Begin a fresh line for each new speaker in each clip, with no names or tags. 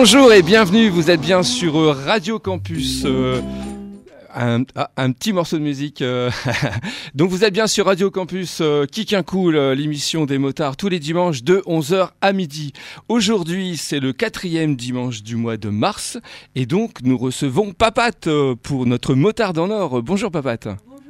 Bonjour et bienvenue, vous êtes bien sur Radio Campus. Un petit morceau de musique. Donc vous êtes bien sur Radio Campus Kick un Cool, l'émission des motards tous les dimanches de 11h à midi. Aujourd'hui, c'est le 4e dimanche du mois de mars et donc nous recevons Papate pour notre motard en or. Bonjour Papate.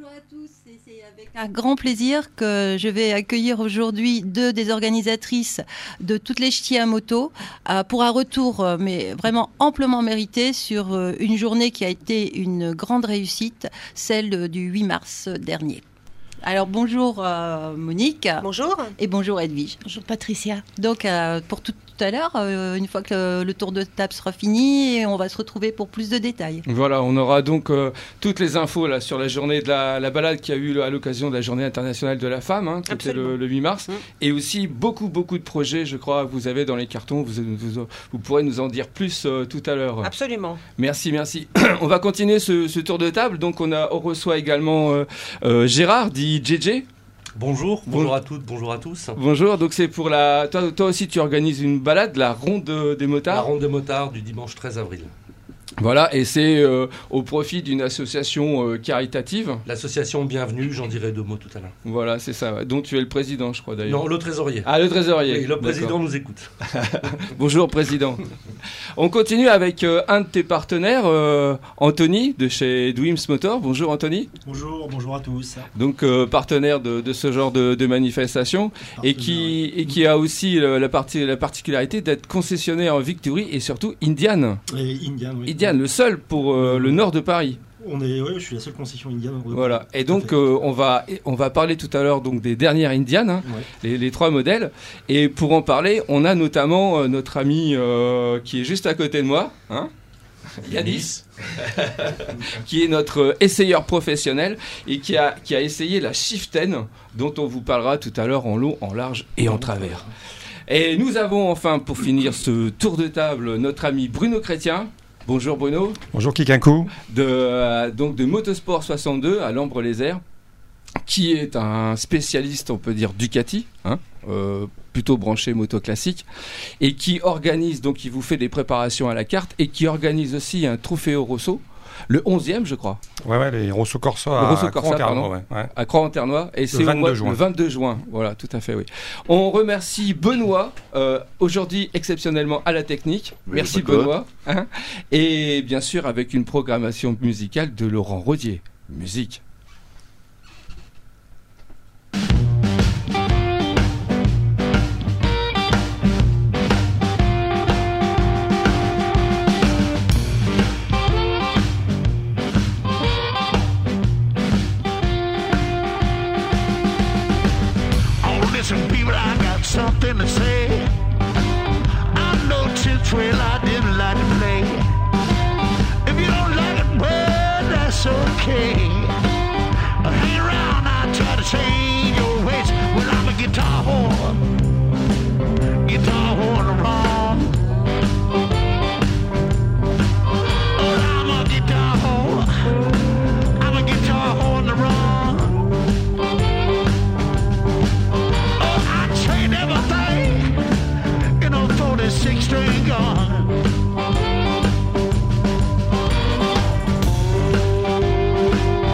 Un grand plaisir que je vais accueillir aujourd'hui deux des organisatrices de toutes les ch'tis à moto pour un retour mais vraiment amplement mérité sur une journée qui a été une grande réussite, celle du 8 mars dernier. Alors bonjour Monique.
Bonjour.
Et bonjour Edwige.
Bonjour Patricia.
Donc pour tout à l'heure, une fois que le tour de table sera fini, on va se retrouver pour plus de détails.
Voilà, on aura donc toutes les infos là, sur la journée de la balade qui a eu à l'occasion de la journée internationale de la femme, qui était le 8 mars. Et aussi beaucoup de projets, je crois, que vous avez dans les cartons. Vous pourrez nous en dire plus tout à l'heure.
Absolument.
Merci. On va continuer ce tour de table. Donc on reçoit également Gérard, dit JJ.
Bonjour à toutes, bonjour à tous.
Bonjour, donc c'est pour toi aussi tu organises une balade, la ronde des motards.
La ronde des motards du dimanche 13 avril.
Voilà, et c'est au profit d'une association caritative.
L'association Bienvenue, j'en dirai 2 mots tout à l'heure.
Voilà, c'est ça, dont tu es le président, je crois d'ailleurs.
Non, le trésorier.
Ah, le trésorier.
Oui, le président nous écoute.
Bonjour, président. On continue avec un de tes partenaires, Anthony, de chez Dwims Motor. Bonjour, Anthony.
Bonjour à tous.
Donc, partenaire de ce genre de manifestation et qui a aussi la particularité d'être concessionnaire en Victory et surtout Indian. Indian, le seul pour le nord de Paris.
Je suis la seule concession Indian.
Voilà. Et donc on va parler tout à l'heure donc des dernières Indian, les 3 modèles. Et pour en parler, on a notamment notre ami qui est juste à côté de moi, Yanis, qui est notre essayeur professionnel et qui a essayé la Shift 10, dont on vous parlera tout à l'heure en long, en large et en travers. Et nous avons enfin, pour finir ce tour de table, notre ami Bruno Chrétien. Bonjour Bruno.
Bonjour Kikankou.
De Motosport 62 à Lambre-les-Airs, qui est un spécialiste, on peut dire, Ducati, plutôt branché moto classique, et qui organise, donc il vous fait des préparations à la carte, et qui organise aussi un Trofeo Rosso, le 11e je crois.
Ouais, les Rosso Corsa à Croix-en-Ternois. À
Croix-en-Ternois, et c'est le 22 juin. Voilà, tout à fait, oui. On remercie Benoît, aujourd'hui exceptionnellement à la technique. Merci Benoît. Et bien sûr avec une programmation musicale de Laurent Rodier. Musique.
Something to say. I know tips well I didn't like to play. If you don't like it, well, that's okay. Hang around, I'll try to change your ways. Well, I'm a guitar horn wrong. Oh, I'm a guitar horn wrong. Everything, 46-string gun.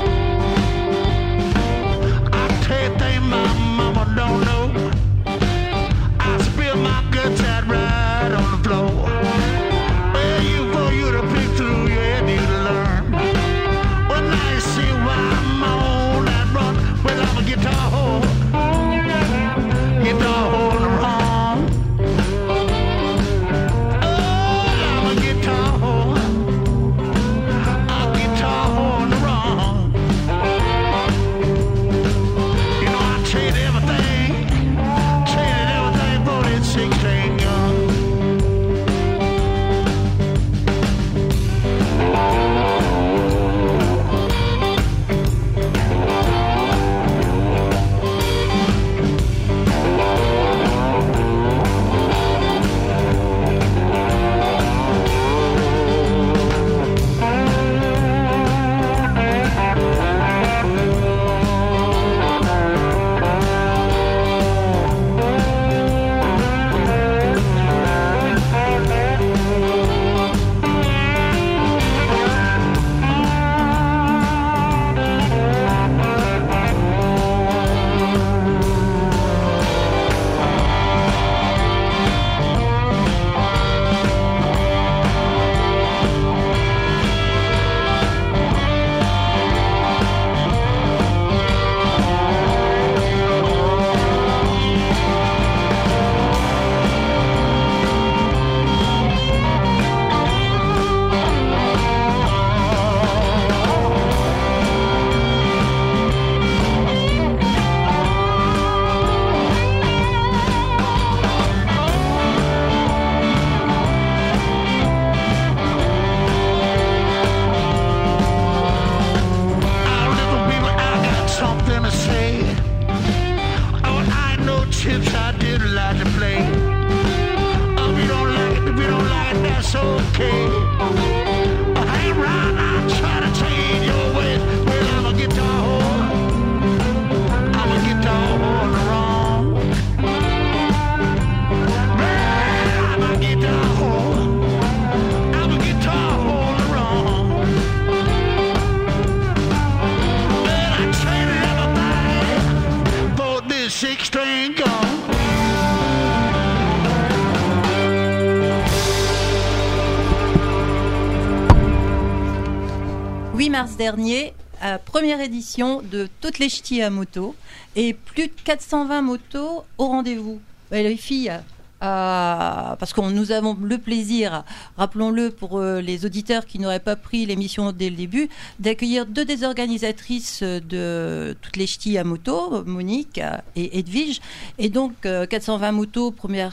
mars dernier, première édition de toutes les ch'tis à moto et plus de 420 motos au rendez-vous. Et les filles, parce que nous avons le plaisir, rappelons-le pour les auditeurs qui n'auraient pas pris l'émission dès le début, d'accueillir 2 des organisatrices de toutes les ch'tis à moto, Monique et Edwige. Et donc 420 motos, premier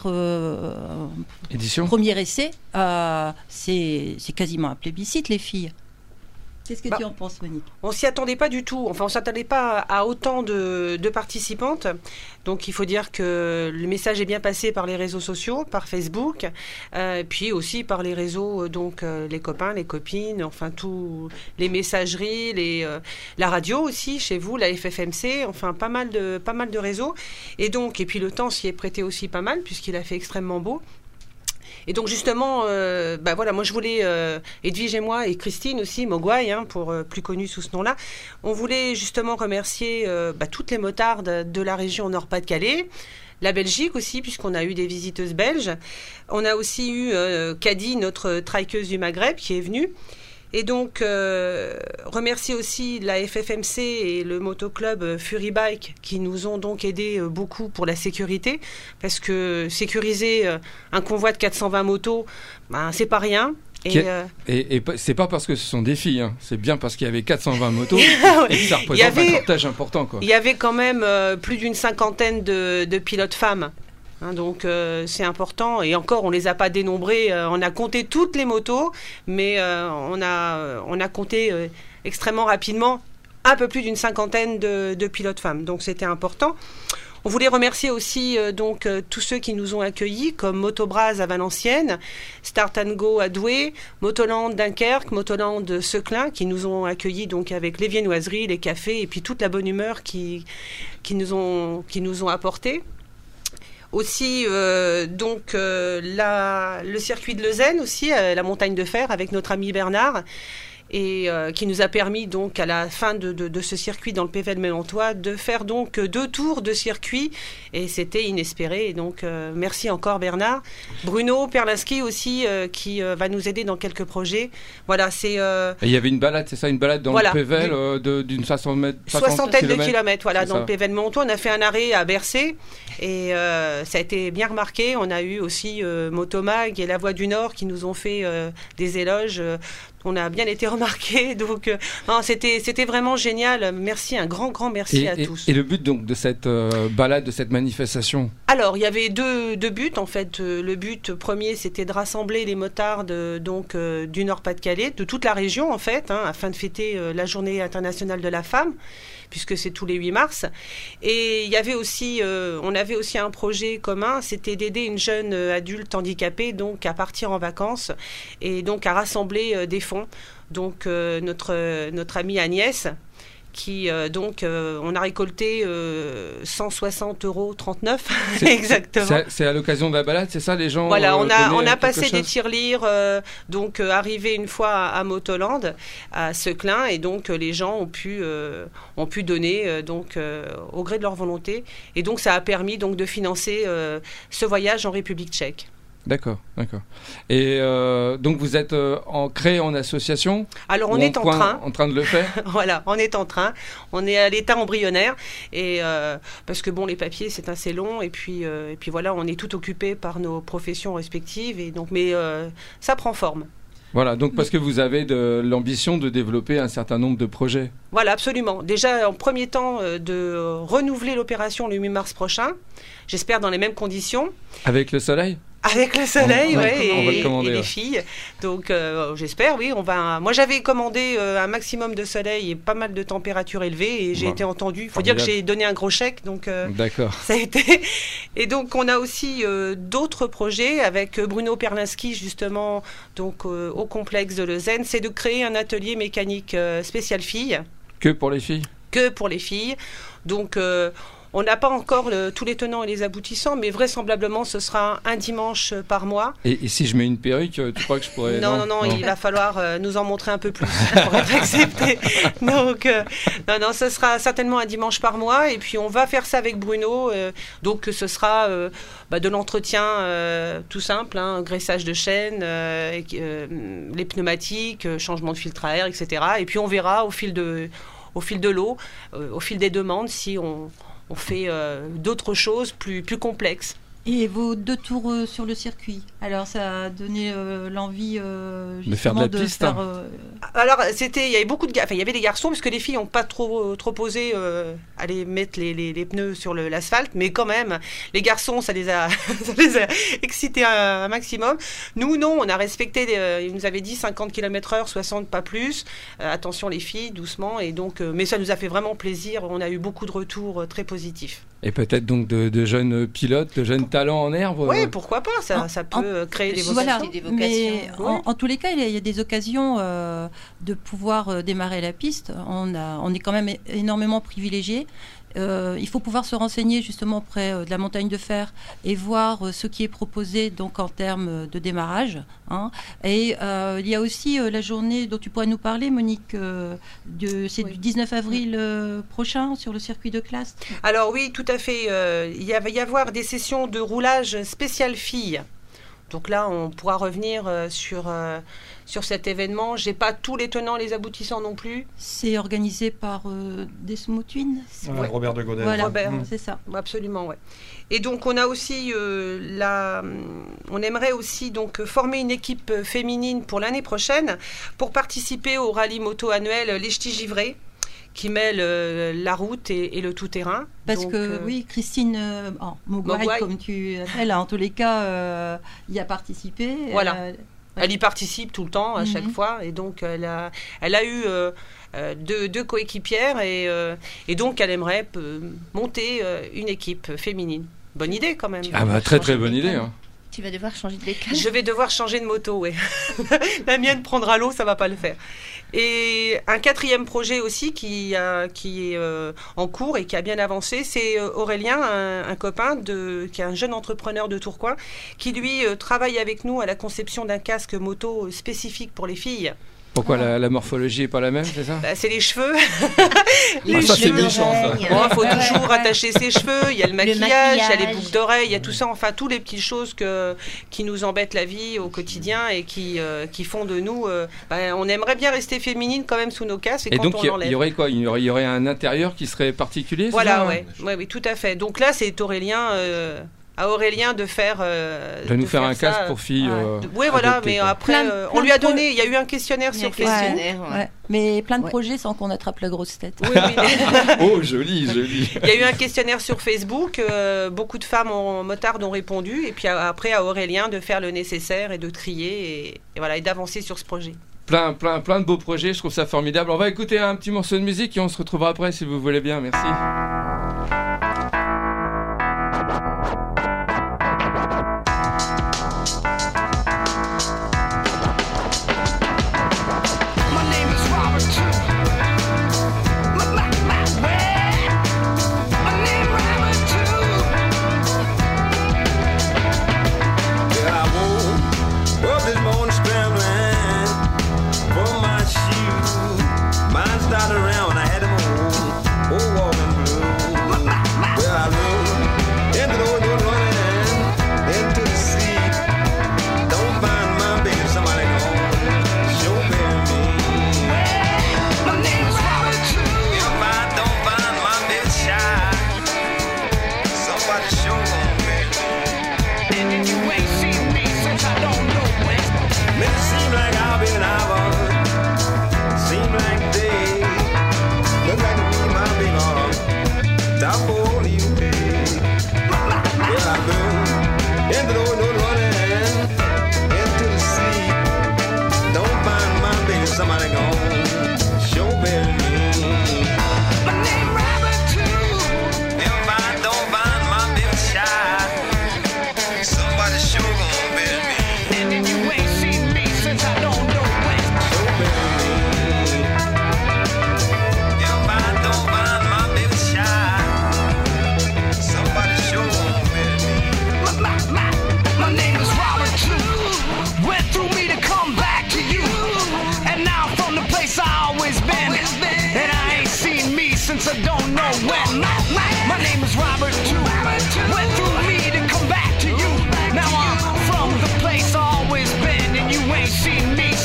essai, c'est quasiment un plébiscite, les filles. Qu'est-ce que tu en penses, Monique ?
On s'y attendait pas du tout. Enfin, on s'attendait pas à autant de participantes. Donc, il faut dire que le message est bien passé par les réseaux sociaux, par Facebook, puis aussi par les réseaux, donc les copains, les copines, enfin tous les messageries, la radio aussi chez vous, la FFMC, enfin pas mal de réseaux. Et puis le temps s'y est prêté aussi pas mal puisqu'il a fait extrêmement beau. Et donc justement, moi je voulais, Edwige et moi, et Christine aussi, Mogwai, pour plus connue sous ce nom-là, on voulait justement remercier toutes les motardes de la région Nord-Pas-de-Calais, la Belgique aussi, puisqu'on a eu des visiteuses belges. On a aussi eu Kadi, notre trikeuse du Maghreb, qui est venue. Et donc, remercier aussi la FFMC et le motoclub Fury Bike qui nous ont donc aidés beaucoup pour la sécurité, parce que sécuriser un convoi de 420 motos, c'est pas rien. Et
c'est pas parce que ce sont des filles, c'est bien parce qu'il y avait 420 motos et que ça représente un cortège important, quoi.
Il y avait quand même plus d'une cinquantaine de pilotes femmes. Donc c'est important, et encore on les a pas dénombrés, on a compté toutes les motos, mais on a compté extrêmement rapidement un peu plus d'une cinquantaine de pilotes femmes, donc c'était important. On voulait remercier aussi tous ceux qui nous ont accueillis, comme Motobras à Valenciennes, Start & Go à Douai, Motoland Dunkerque, Motoland Seclin, qui nous ont accueillis donc avec les viennoiseries, les cafés et puis toute la bonne humeur qui nous ont apporté. Aussi, le circuit de Leuzen aussi, la montagne de fer avec notre ami Bernard, et qui nous a permis donc à la fin de ce circuit dans le Pével Mélantois de faire donc 2 tours de circuit, et c'était inespéré. Et donc merci encore Bernard. Bruno Perlinski aussi qui va nous aider dans quelques projets. Voilà, c'est.
Il y avait une balade, c'est ça, une balade dans le Pével d'une soixantaine
de kilomètres. Voilà, dans le Pével Mélantois, on a fait un arrêt à Bercé, et ça a été bien remarqué. On a eu aussi Motomag et La Voix du Nord qui nous ont fait des éloges. On a bien été remarqués, donc c'était vraiment génial. Merci, un grand merci à tous.
Et le but donc de cette balade, de cette manifestation ?
Alors il y avait deux buts en fait. Le but premier, c'était de rassembler les motards du Nord-Pas-de-Calais, de toute la région en fait, afin de fêter la Journée internationale de la femme, puisque c'est tous les 8 mars. Et il y avait aussi, on avait aussi un projet commun, c'était d'aider une jeune adulte handicapée donc à partir en vacances et donc à rassembler des fonds. Donc notre amie Agnès, qui on a récolté 160,39 €. Exactement.
C'est à l'occasion de la balade, c'est ça, les gens?
Voilà, on a passé des tirelires, arrivé une fois à Motoland, à Seclin, et donc les gens ont pu donner au gré de leur volonté, et donc ça a permis donc de financer ce voyage en République tchèque.
D'accord. Et donc vous êtes créé en association?
Alors on est en
train de le faire.
Voilà, on est en train. On est à l'état embryonnaire, et parce que les papiers c'est assez long, et puis voilà, on est tout occupé par nos professions respectives, et donc mais ça prend forme.
Voilà, donc parce que vous avez l'ambition de développer un certain nombre de projets.
Voilà, absolument. Déjà, en premier temps, de renouveler l'opération le 8 mars prochain. J'espère dans les mêmes conditions.
Avec le soleil ?
Avec le soleil,
et
les filles. Donc, j'espère, oui. Moi, j'avais commandé un maximum de soleil et pas mal de températures élevées, et j'ai été entendue. Il faut dire que j'ai donné un gros chèque, donc
d'accord.
Ça a été. Et donc, on a aussi d'autres projets avec Bruno Perlinski, justement, donc au complexe de Leuzen. C'est de créer un atelier mécanique spécial filles.
Que pour les filles ?
Que pour les filles. Donc, On n'a pas encore tous les tenants et les aboutissants, mais vraisemblablement, ce sera un dimanche par mois.
Et si je mets une perruque, tu crois que je pourrais...
Non, il va falloir nous en montrer un peu plus pour être accepté. Donc, non, ce sera certainement un dimanche par mois. Et puis, on va faire ça avec Bruno. Donc, ce sera de l'entretien tout simple, graissage de chaîne, les pneumatiques, changement de filtre à air, etc. Et puis, on verra au fil de l'eau, au fil des demandes, si on fait d'autres choses plus complexes.
Et vos 2 tours sur le circuit, alors ça a donné l'envie
de faire de la piste.
Alors il y avait il y avait des garçons parce que les filles n'ont pas trop osé aller mettre les pneus sur l'asphalte, mais quand même les garçons ça les a excités un maximum. Nous non, on a respecté, ils nous avaient dit 50 km/h, 60 pas plus. Attention les filles, doucement, et donc mais ça nous a fait vraiment plaisir. On a eu beaucoup de retours très positifs.
Et peut-être donc de jeunes pilotes, de jeunes talents en herbe.
Oui, pourquoi pas, ça peut créer des vocations.
Voilà, mais en tous les cas, il y a des occasions de pouvoir démarrer la piste. On est quand même énormément privilégiés. Il faut pouvoir se renseigner justement près de la montagne de fer et voir ce qui est proposé donc en termes de démarrage. Et il y a aussi la journée dont tu pourrais nous parler, Monique, c'est du 19 avril prochain sur le circuit de Classe.
Alors oui, tout à fait. Il va y avoir des sessions de roulage spécial filles. Donc là, on pourra revenir sur cet événement. J'ai pas tous les tenants, les aboutissants non plus. C'est
organisé par Desmo Twin.
Ouais. Robert de Godet.
Voilà, c'est ça.
Absolument, ouais. Et donc on a aussi on aimerait aussi donc former une équipe féminine pour l'année prochaine pour participer au rallye moto annuel Les Ch'tis-Givrés, qui mêle la route et le tout-terrain.
Parce que oui, Christine Mogwai, comme tu l'appelles, en tous les cas, y a participé.
Voilà. Elle y participe tout le temps, à chaque fois. Et donc, elle a eu deux coéquipières et donc, elle aimerait monter une équipe féminine. Bonne idée, quand même.
Très, très bonne idée.
Tu vas devoir changer de bécane.
Je vais devoir changer de moto, oui. La mienne prendra l'eau, ça ne va pas le faire. Et un 4e projet aussi qui est en cours et qui a bien avancé, c'est Aurélien, un copain qui est un jeune entrepreneur de Tourcoing, qui lui travaille avec nous à la conception d'un casque moto spécifique pour les filles.
Pourquoi la morphologie n'est pas la même, c'est ça ?
C'est les cheveux.
Ça c'est méchant, ça.
Il faut toujours attacher ses cheveux, il y a le maquillage, il y a les boucles d'oreilles, il y a tout ça, enfin toutes les petites choses qui nous embêtent la vie au quotidien et qui font de nous... on aimerait bien rester féminine quand même sous nos casques et quand
donc,
on l'enlève.
Il y aurait quoi ? Il y aurait un intérieur qui serait particulier ?
Voilà, oui, tout à fait. Donc là, c'est Aurélien... à Aurélien de
nous faire un casque pour filles.
Oui, voilà, mais après, on lui a donné, il y a eu un questionnaire sur Facebook.
Mais plein de projets sans qu'on attrape la grosse tête.
Oui.
Oh, joli.
Il y a eu un questionnaire sur Facebook, beaucoup de femmes motardes ont répondu, et puis après à Aurélien de faire le nécessaire et de trier et d'avancer sur ce projet.
Plein de beaux projets, je trouve ça formidable. On va écouter un petit morceau de musique et on se retrouvera après si vous voulez bien. Merci.
Around, I had him on, walking blue.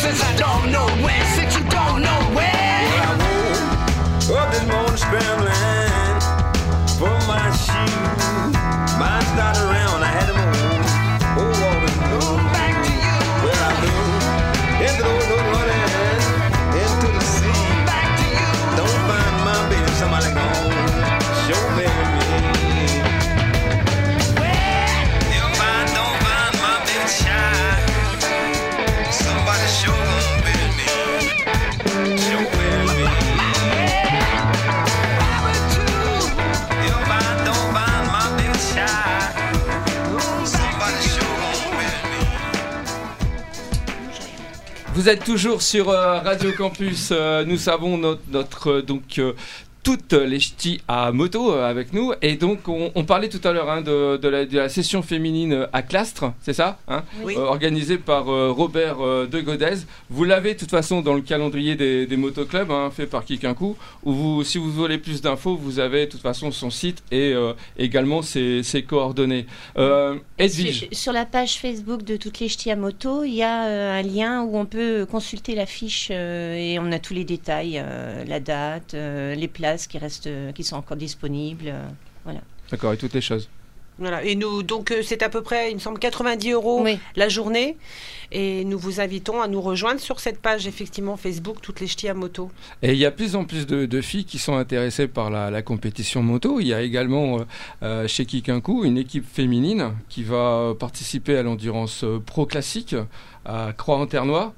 since I don't know when, since you don't know when. Well, I woke up this morning scrambling for my shoes. Mine started around, I had to move. Oh, all the blue. Back to you. Well, I moved into the road running into the sea. Back to you. Don't find my baby, somebody gone show me.
Vous êtes toujours sur Radio Campus. Nous avons notre toutes les ch'tis à moto avec nous, et donc on parlait tout à l'heure de la session féminine à Clastres, c'est ça,
oui.
Organisée par Robert de Godez. Vous l'avez de toute façon dans le calendrier des motoclubs, fait par Kikinkou, où si vous voulez plus d'infos, vous avez de toute façon son site et également ses coordonnées. Edwige.
Sur la page Facebook de toutes les ch'tis à moto, il y a un lien où on peut consulter la fiche et on a tous les détails, la date, les places qui sont encore disponibles, voilà.
D'accord, et toutes les choses.
Voilà. Et nous, donc, c'est à peu près, il me semble, 90 € la journée. Et nous vous invitons à nous rejoindre sur cette page, effectivement, Facebook, toutes les ch'tis à moto.
Et il y a de plus en plus de filles qui sont intéressées par la compétition moto. Il y a également chez Kikinkou une équipe féminine qui va participer à l'endurance pro classique à Croix-en-Ternois.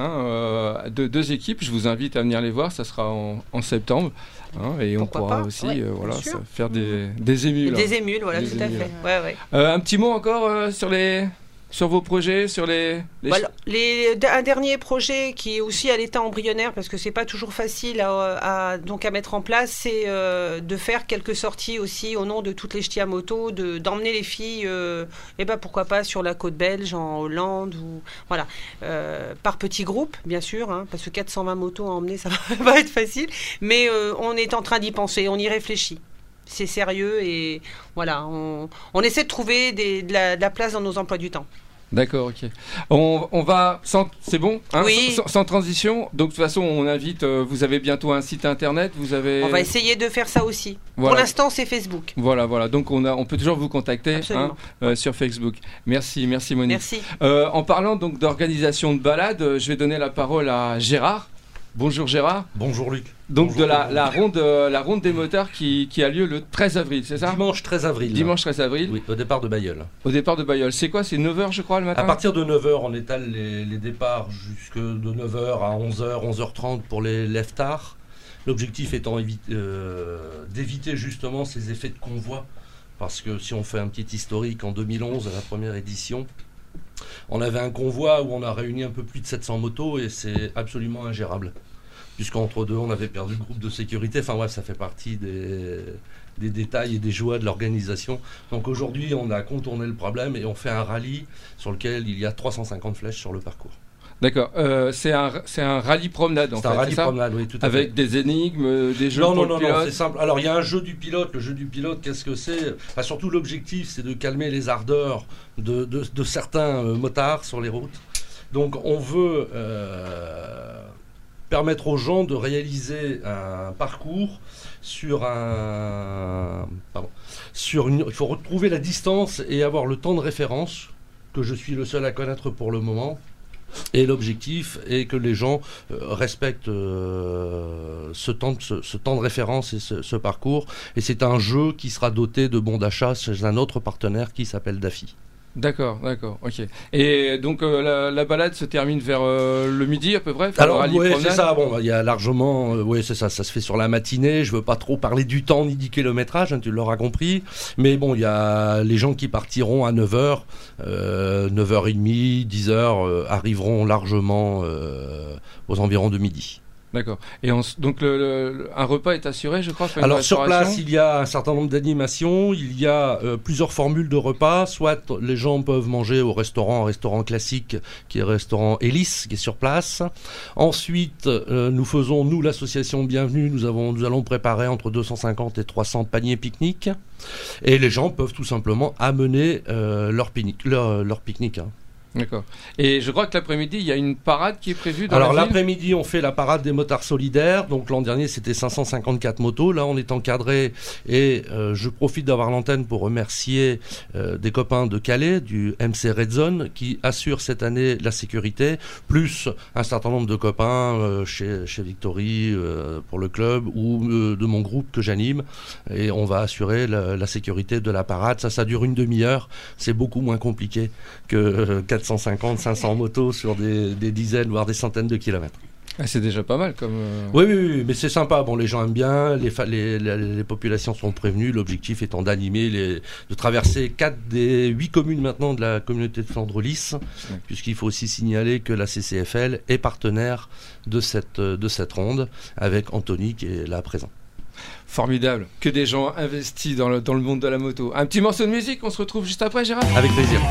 Deux équipes, je vous invite à venir les voir, ça sera en septembre, et on pourra aussi faire des émules.
Des émules, voilà, tout à fait. Ouais.
Un petit mot encore sur vos projets, sur
voilà, un dernier projet qui est aussi à l'état embryonnaire, parce que c'est pas toujours facile à mettre en place, c'est de faire quelques sorties aussi au nom de toutes les ch'tis à moto, d'emmener les filles, pourquoi pas sur la côte belge, en Hollande, ou voilà, par petits groupes, bien sûr, parce que 420 motos à emmener, ça va pas être facile, mais on est en train d'y penser, on y réfléchit. C'est sérieux et voilà, on essaie de trouver de la place dans nos emplois du temps.
D'accord, ok. On va, c'est bon,
oui.
Sans transition. Donc de toute façon, on invite. Vous avez bientôt un site internet.
On va essayer de faire ça aussi.
Voilà.
Pour l'instant, c'est Facebook.
Voilà. Donc on peut toujours vous contacter sur Facebook. Merci Monique.
Merci.
En parlant donc d'organisation de balade, je vais donner la parole à Gérard. Bonjour Gérard.
Bonjour Luc.
Donc bonjour, la ronde des motards qui a lieu le 13 avril, c'est ça ?
Dimanche 13 avril.
Dimanche 13 avril.
Oui, au départ de Bailleul.
C'est quoi ? C'est 9h je crois le matin ?
À partir de 9h, on étale les départs jusque de 9h à 11h, 11h30 pour les lève-tard. L'objectif étant d'éviter justement ces effets de convoi. Parce que si on fait un petit historique, en 2011, à la première édition, on avait un convoi où on a réuni un peu plus de 700 motos et c'est absolument ingérable. Puisqu'entre deux, on avait perdu le groupe de sécurité. Enfin, ça fait partie des détails et des joies de l'organisation. Donc aujourd'hui, on a contourné le problème et on fait un rallye sur lequel il y a 350 flèches sur le parcours.
D'accord. C'est un rallye promenade, en fait.
C'est un rallye promenade, oui, tout à fait.
Avec des énigmes, des jeux pour le pilote.
Non, c'est simple. Alors, il y a un jeu du pilote. Le jeu du pilote, qu'est-ce que c'est ? Surtout, l'objectif, c'est de calmer les ardeurs de certains motards sur les routes. Donc, on veut permettre aux gens de réaliser un parcours sur il faut retrouver la distance et avoir le temps de référence, que je suis le seul à connaître pour le moment. Et l'objectif est que les gens respectent ce temps de référence et ce parcours. Et c'est un jeu qui sera doté de bons d'achat chez un autre partenaire qui s'appelle Daffy.
D'accord, ok. Et donc la balade se termine vers le midi à peu près.
Alors oui, c'est ça. Bon, il y a largement, c'est ça. Ça se fait sur la matinée. Je veux pas trop parler du temps ni du kilométrage, tu l'auras compris. Mais bon, il y a les gens qui partiront à 9h, 9h30, 10h, arriveront largement aux environs de midi.
D'accord. Et donc un repas est assuré, je crois.
Alors sur place, il y a un certain nombre d'animations, il y a plusieurs formules de repas. Soit les gens peuvent manger au restaurant, un restaurant classique qui est le restaurant Hélice, qui est sur place. Ensuite, nous l'association Bienvenue, nous allons préparer entre 250 et 300 paniers pique-nique. Et les gens peuvent tout simplement amener leur pique-nique.
D'accord. Et je crois que l'après-midi, il y a une parade qui est prévue dans
Alors
la ville.
l'après-midi, on fait la parade des motards solidaires. Donc l'an dernier, c'était 554 motos. Là, on est encadré et je profite d'avoir l'antenne pour remercier des copains de Calais, du MC Red Zone, qui assure cette année la sécurité, plus un certain nombre de copains chez Victory pour le club ou de mon groupe que j'anime. Et on va assurer la sécurité de la parade. Ça dure une demi-heure. C'est beaucoup moins compliqué que 450, 500 motos sur des dizaines, voire des centaines de kilomètres.
Ah, c'est déjà pas mal comme...
Oui, mais c'est sympa. Bon, les gens aiment bien, les populations sont prévenues. L'objectif étant de traverser 4 des 8 communes maintenant de la communauté de Flandre-Lys, puisqu'il faut aussi signaler que la CCFL est partenaire de cette ronde, avec Anthony qui est là présent.
Formidable, que des gens investis dans le monde de la moto. Un petit morceau de musique, on se retrouve juste après, Gérard ?
Avec plaisir.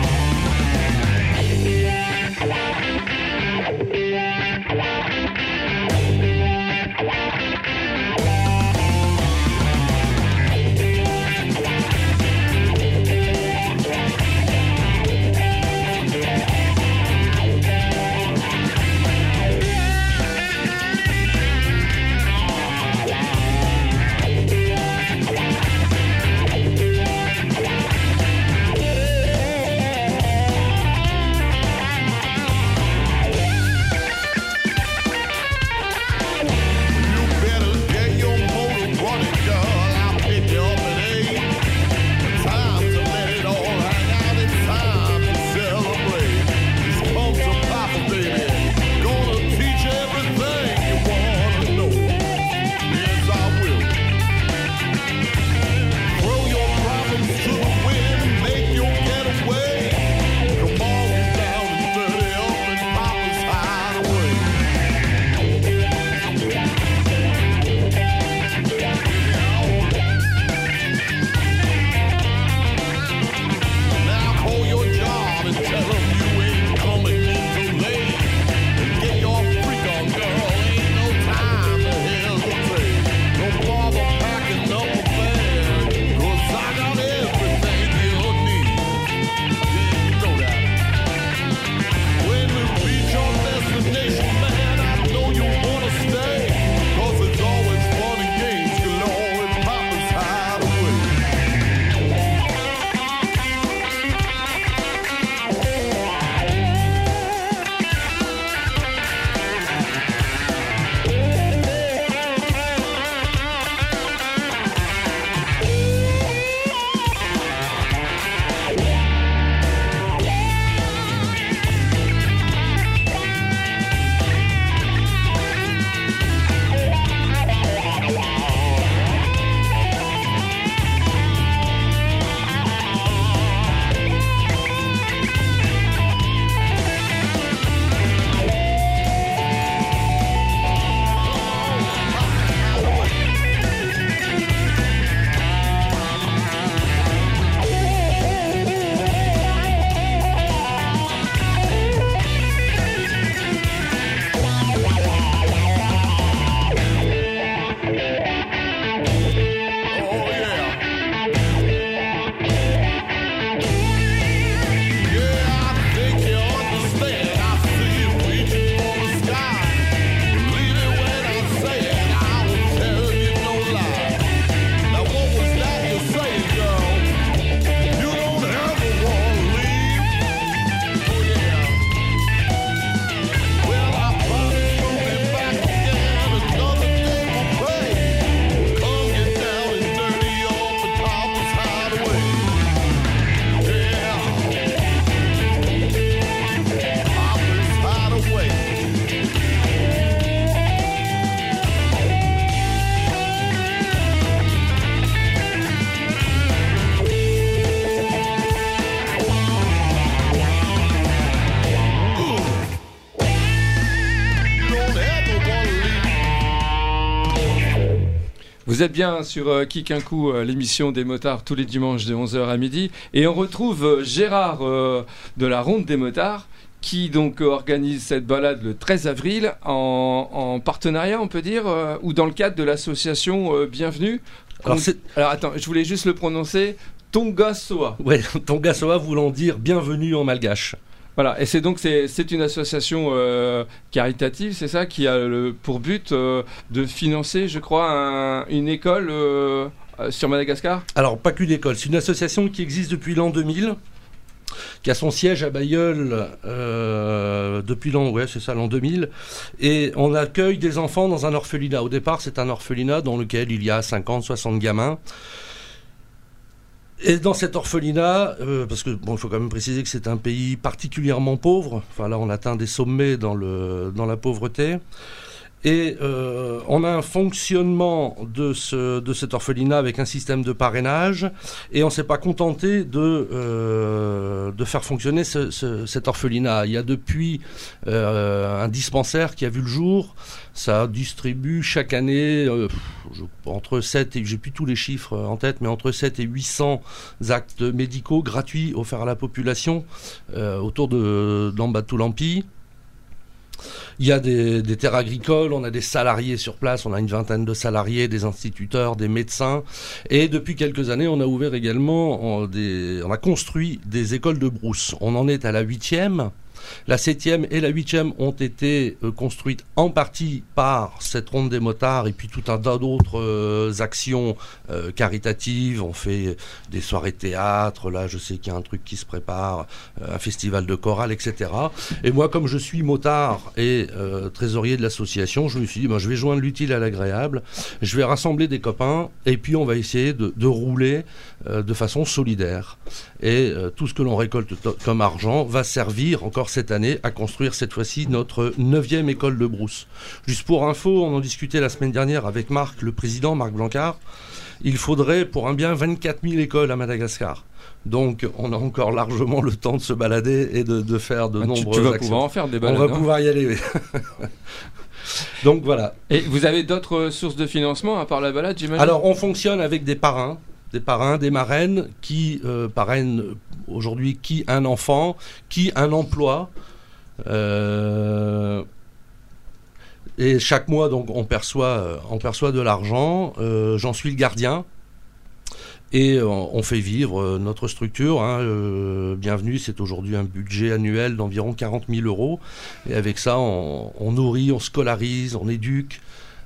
Vous êtes bien sur Kick un coup, l'émission des motards tous les dimanches de 11h à midi. Et on retrouve Gérard de la Ronde des motards qui donc organise cette balade le 13 avril en partenariat, on peut dire, ou dans le cadre de l'association Bienvenue. Alors attends, je voulais juste le prononcer, Tonga Soa.
Ouais, Tonga Soa voulant dire bienvenue en malgache.
Voilà, et c'est une association caritative, c'est ça, qui a pour but de financer, je crois, une école sur Madagascar.
Alors, pas qu'une école, c'est une association qui existe depuis l'an 2000, qui a son siège à Bailleul depuis l'an 2000, et on accueille des enfants dans un orphelinat. Au départ, c'est un orphelinat dans lequel il y a 50-60 gamins. Et dans cet orphelinat, parce que il faut quand même préciser que c'est un pays particulièrement pauvre. Enfin là, on atteint des sommets dans la pauvreté. Et on a un fonctionnement de cet orphelinat avec un système de parrainage, et on s'est pas contenté de faire fonctionner cet orphelinat. Il y a depuis un dispensaire qui a vu le jour. Ça distribue chaque année entre 7 et, j'ai plus tous les chiffres en tête, mais entre 7 et 800 actes médicaux gratuits offerts à la population autour d'Ambatoulampy. Il y a des terres agricoles, on a des salariés sur place, on a une vingtaine de salariés, des instituteurs, des médecins. Et depuis quelques années, on a ouvert également, on a construit des écoles de brousse. On en est à la 8e. La 7e et la 8e ont été construites en partie par cette ronde des motards et puis tout un tas d'autres actions caritatives. On fait des soirées théâtre, là je sais qu'il y a un truc qui se prépare, un festival de chorale, etc. Et moi, comme je suis motard et trésorier de l'association, je me suis dit, je vais joindre l'utile à l'agréable, je vais rassembler des copains et puis on va essayer de rouler de façon solidaire. Et tout ce que l'on récolte comme argent va servir encore cette année à construire cette fois-ci notre 9e école de brousse. Juste pour info, on en discutait la semaine dernière avec Marc, le président, Marc Blancard. Il faudrait pour un bien 24 000 écoles à Madagascar. Donc on a encore largement le temps de se balader et de faire de nombreuses actions. Tu vas
pouvoir en faire des balades.
On va pouvoir y aller, oui. Donc voilà.
Et vous avez d'autres sources de financement à part la balade, j'imagine ?
Alors on fonctionne avec des parrains, des marraines qui parrainent aujourd'hui qui un enfant, qui un emploi. Et chaque mois, donc, on perçoit de l'argent. J'en suis le gardien. Et on fait vivre notre structure. Bienvenue, c'est aujourd'hui un budget annuel d'environ 40 000 €. Et avec ça, on nourrit, on scolarise, on éduque.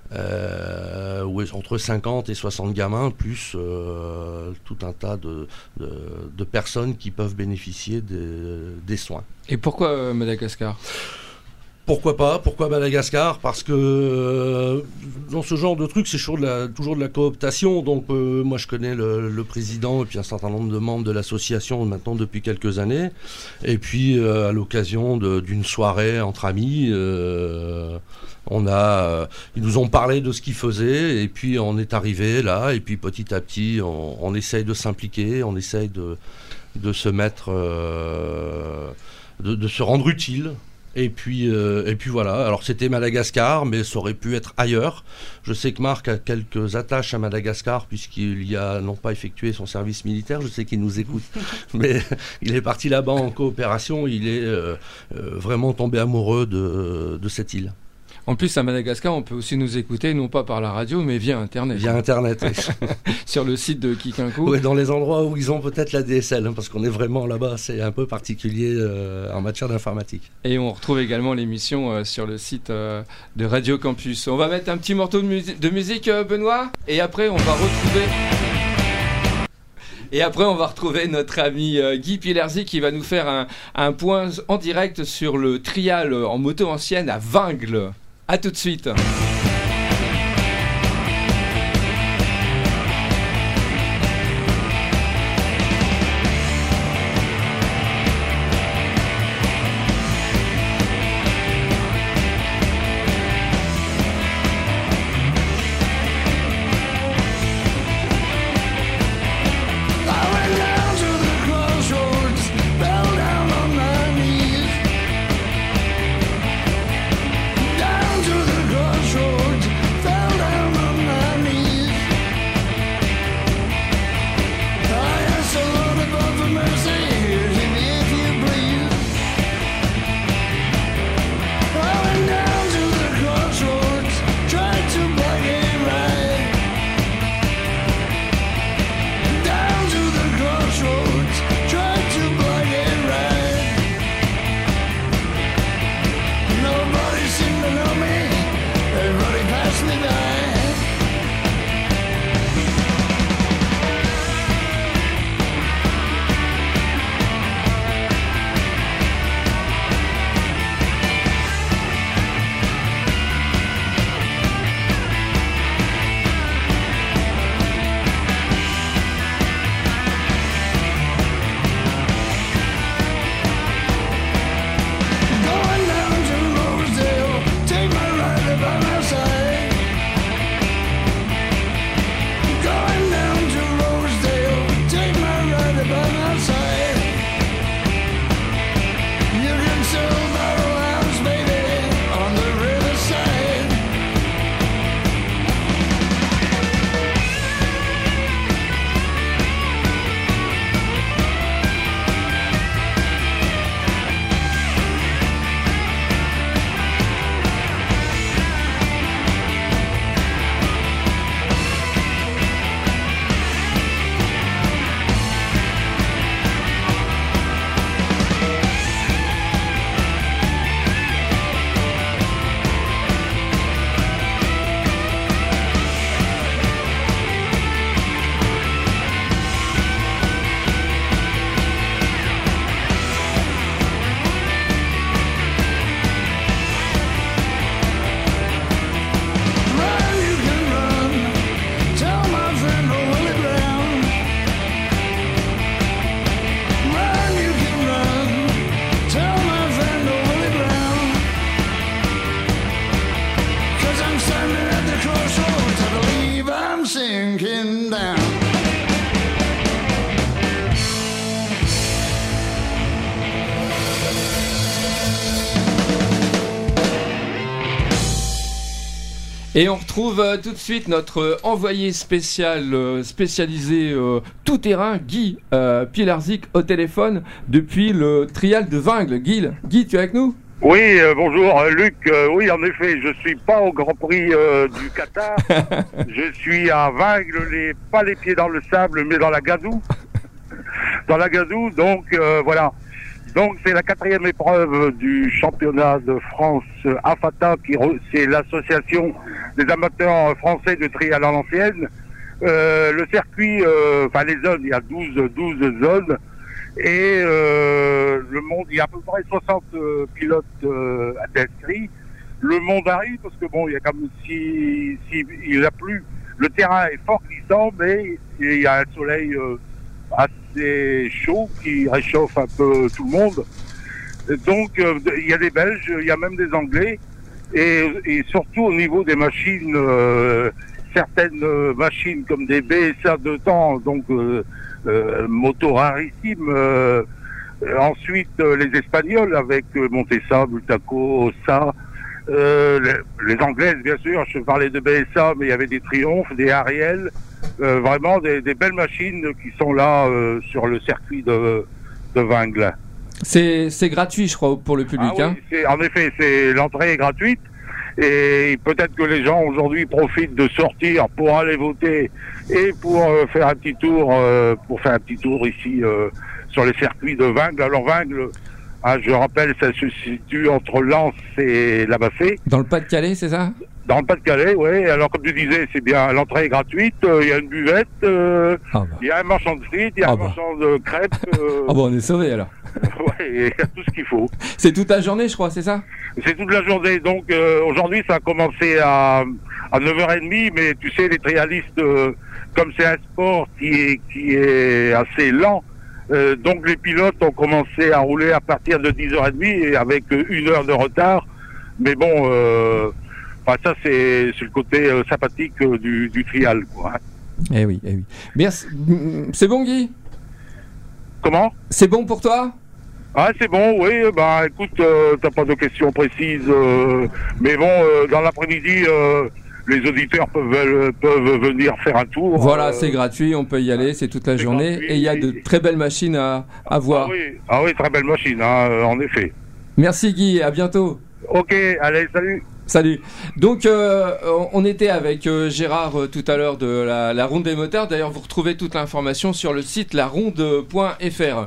Entre 50 et 60 gamins, plus tout un tas de personnes qui peuvent bénéficier des soins.
Et pourquoi Madagascar ?
Pourquoi pas ? Pourquoi Madagascar ? Parce que dans ce genre de truc, c'est toujours de la cooptation. Donc moi, je connais le président et puis un certain nombre de membres de l'association maintenant depuis quelques années. Et puis à l'occasion d'une soirée entre amis, ils nous ont parlé de ce qu'ils faisaient et puis on est arrivé là. Et puis petit à petit, on essaye de s'impliquer, on essaye de se mettre, de se rendre utile. Et puis voilà, alors c'était Madagascar, mais ça aurait pu être ailleurs. Je sais que Marc a quelques attaches à Madagascar, puisqu'il y a non pas effectué son service militaire, je sais qu'il nous écoute, mais il est parti là-bas en coopération, il est vraiment tombé amoureux de cette île.
En plus, à Madagascar, on peut aussi nous écouter, non pas par la radio, mais via Internet.
Via Internet, oui.
Sur le site de Kikinkou.
Oui, dans les endroits où ils ont peut-être la DSL, parce qu'on est vraiment là-bas, c'est un peu particulier en matière d'informatique.
Et on retrouve également l'émission sur le site de Radio Campus. On va mettre un petit morceau de musique, Benoît, et après on va retrouver notre ami Guy Pilerzi qui va nous faire un point en direct sur le trial en moto ancienne à Vingles. A tout de suite.
Down to the crossroads. sinking down.
Et on retrouve tout de suite notre envoyé spécial, spécialisé tout terrain, Guy Pilarczyk, au téléphone depuis le trial de Wingles. Guy, tu es avec nous ?
Oui, bonjour Luc. Oui, en effet, je suis pas au Grand Prix du Qatar. Je suis à Wingles, pas les pieds dans le sable, mais dans la gadoue. Dans la gadoue, donc voilà. Donc c'est la 4e épreuve du championnat de France AFATA, c'est l'association des amateurs français de trial à l'ancienne. Le circuit, les zones, il y a 12 zones. Et le monde, il y a à peu près 60 pilotes inscrits. Le monde arrive parce que bon, il y a comme si il a plu. Le terrain est fort glissant, mais il y a un soleil assez chaud qui réchauffe un peu tout le monde. Donc il y a des Belges, il y a même des Anglais, et surtout au niveau des machines, certaines machines comme des BSA de temps, donc moto rarissime. Ensuite les Espagnols avec Montesa, Bultaco, Ossa. Les Anglaises, bien sûr, je parlais de BSA, mais il y avait des Triumph, des Ariel, vraiment des belles machines qui sont là sur le circuit de Wingles.
C'est gratuit, je crois, pour le public.
Oui, en effet, l'entrée est gratuite, et peut-être que les gens aujourd'hui profitent de sortir pour aller voter et pour faire un petit tour, ici sur les circuits de Wingles. Alors Wingles, je rappelle, ça se situe entre Lens et La Bassée.
Dans le Pas-de-Calais, c'est ça ?
Dans le Pas-de-Calais, oui. Alors, comme tu disais, c'est bien, l'entrée est gratuite. Il y a une buvette, il y a un marchand de frites, il y a un marchand de crêpes.
On est sauvés, alors.
Oui, il y a tout ce qu'il faut.
C'est toute la journée, je crois, c'est ça ?
C'est toute la journée. Donc, aujourd'hui, ça a commencé à 9h30, mais tu sais, les trialistes, comme c'est un sport qui est assez lent, donc les pilotes ont commencé à rouler à partir de 10h30 et avec 1 heure de retard. Mais bon, ça c'est le côté sympathique du trial, quoi.
Eh oui. Merci. C'est bon, Guy ?
Comment ? C'est
bon pour toi ?
C'est bon, oui. Écoute, t'as pas de questions précises, mais bon, dans l'après-midi. Les auditeurs peuvent venir faire un tour.
Voilà, c'est gratuit, on peut y aller, c'est toute la journée. Gratuit, et il y a de très belles machines à voir.
Ah oui, très belles machines, en effet.
Merci Guy, à bientôt.
Ok, allez, salut.
Salut. Donc, on était avec Gérard tout à l'heure de la Ronde des Motards. D'ailleurs, vous retrouvez toute l'information sur le site laronde.fr.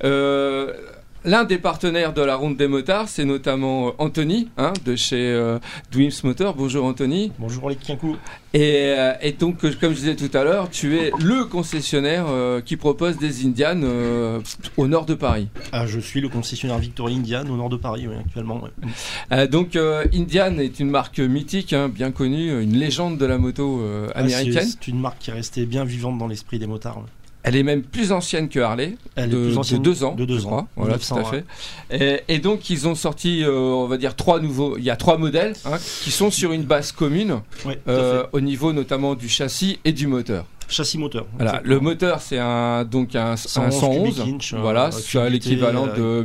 L'un des partenaires de la Ronde des Motards, c'est notamment Anthony, de chez Dwims Motor. Bonjour Anthony.
Bonjour les Quincous.
Et donc, comme je disais tout à l'heure, tu es le concessionnaire qui propose des Indian au nord de Paris.
Je suis le concessionnaire Victory Indian au nord de Paris, oui, actuellement. Ouais.
Donc, Indian est une marque mythique, bien connue, une légende de la moto américaine.
C'est une marque qui est restée bien vivante dans l'esprit des motards. Ouais.
Elle est même plus ancienne que Harley, de 2 ans, je crois. Voilà, 1900, tout à fait. Et donc, ils ont sorti, on va dire, 3 nouveaux. Il y a 3 modèles qui sont sur une base commune, au niveau notamment du châssis et du moteur.
Châssis moteur.
Voilà, le moteur c'est un 111, voilà, c'est l'équivalent de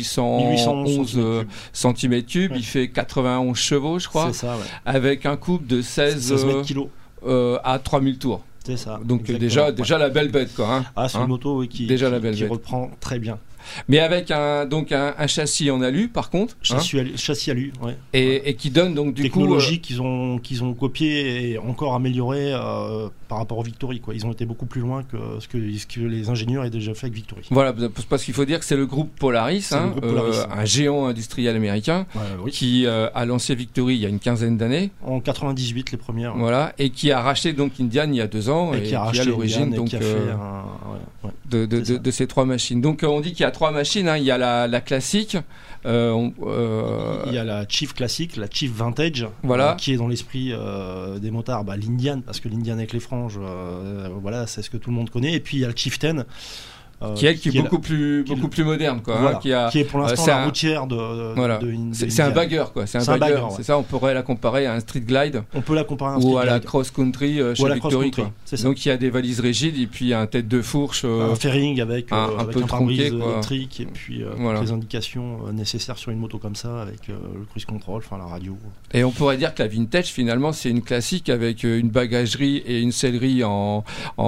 1811 cm3. Il fait 91 chevaux, je crois.
C'est ça, ouais.
Avec un couple de 16
kilos
à 3000 tours.
C'est ça.
Donc déjà la belle bête, quoi.
C'est une moto qui reprend très bien.
Mais avec un châssis en alu, par contre.
Châssis alu, ouais.
Et qui donne donc du
technologie qu'ils ont copié et encore amélioré par rapport au Victory, quoi. Ils ont été beaucoup plus loin que ce que les ingénieurs aient déjà fait avec Victory.
Voilà, parce qu'il faut dire que c'est le groupe Polaris, un géant industriel américain, qui a lancé Victory il y a une quinzaine d'années.
En 98, les premières.
Voilà, et qui a racheté donc Indian il y a 2 ans et qui a l'origine donc de ces 3 machines. Donc on dit qu'il y a 3 machines, il y a la classique, il
y a la Chief classique, la Chief vintage, qui est dans l'esprit des motards, l'Indian, parce que l'Indian avec les franges, c'est ce que tout le monde connaît, et puis il y a le Chieftain,
qui est beaucoup plus moderne, quoi.
Voilà,
hein,
qui est pour l'instant la routière de
c'est un bagger, quoi. C'est un bagger. C'est ça, on pourrait la comparer à un street glide.
On peut la comparer à un street
glide. Ou à la cross country chez Victory, quoi. Donc il y a des valises rigides et puis un tête de fourche.
Un fairing avec
un peu tronqué,
électrique et puis toutes les indications nécessaires sur une moto comme ça avec le cruise control, enfin la radio.
Et on pourrait dire que la vintage, finalement, c'est une classique avec une bagagerie et une sellerie en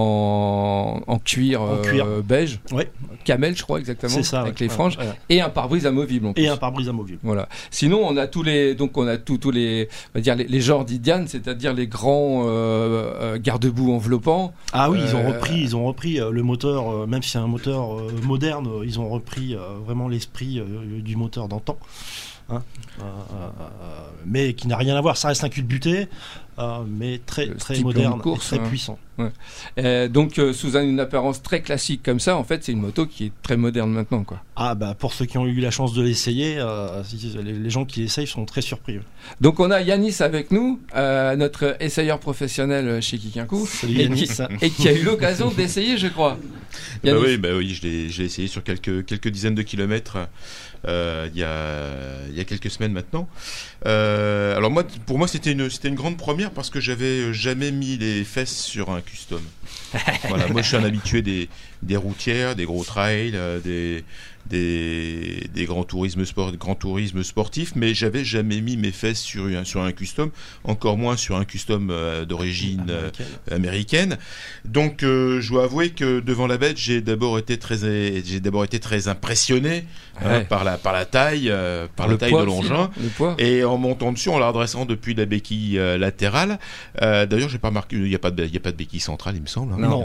cuir beige.
Ouais.
Camel, je crois exactement,
c'est ça,
avec les franges, et un pare-brise amovible.
Et un pare-brise amovible.
Voilà. Sinon, on a tous les on va dire les genres d'Indian, c'est-à-dire les grands garde-boue enveloppants.
Ah oui, ils ont repris le moteur, même si c'est un moteur moderne, ils ont repris vraiment l'esprit du moteur d'antan. Hein, mais qui n'a rien à voir, ça reste un culbuté, mais très moderne, course, et très puissant.
Ouais. Donc sous une apparence très classique comme ça, en fait, c'est une moto qui est très moderne maintenant, quoi.
Ah bah pour ceux qui ont eu la chance de l'essayer, les gens qui l'essayent sont très surpris. Ouais.
Donc on a Yanis avec nous, notre essayeur professionnel chez Kikinkou, et qui a eu l'occasion d'essayer, je crois.
Bah oui, je l'ai essayé sur quelques dizaines de kilomètres. Il y a quelques semaines maintenant. Alors pour moi c'était une grande première parce que j'avais jamais mis les fesses sur un custom. Voilà, moi je suis un habitué des routières, des gros trails, des grands tourismes sportifs, mais j'avais jamais mis mes fesses sur un custom, encore moins sur un custom d'origine américaine. Donc je dois avouer que devant la bête, j'ai d'abord été très impressionné par la taille, la taille de l'engin, et en montant dessus, en la redressant depuis la béquille latérale. D'ailleurs, j'ai pas remarqué, il y a pas de béquille centrale, il me semble.
Non.